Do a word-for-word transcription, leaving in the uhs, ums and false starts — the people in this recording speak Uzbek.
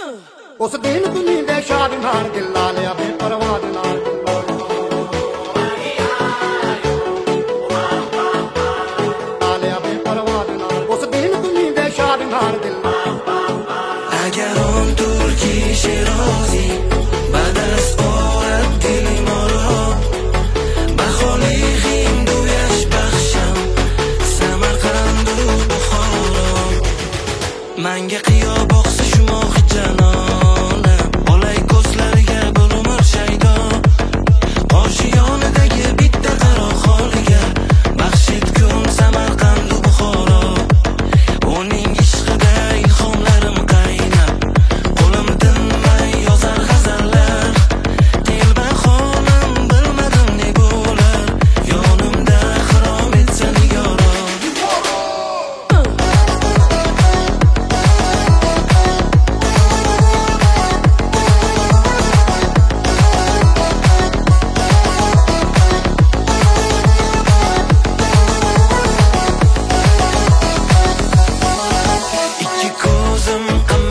उस दिन तुनी दे शाद नाल दिल ला लिया बेपरवाह दे नाल ला लिया बेपरवाह दे नाल उस दिन तुनी दे शाद नाल दिल اگر آن ترکی شیرازی بعد از آرد دل ما را به خالیقیم دویش بخشم سمرقند و بخارا منگه قیا باقس شما جنانم olay ko'zlariga bir umr shaydo qoshiyonidagi bitta qaro xoliga baxsh etgun Samarqand u Buxoro uning ishqida ilhomlarim qaynab qo'lim tinmay yozar g'azallar telba xonim bilmadim ne bo'lar yonimda xirom etsa nigoro ikki ko'zim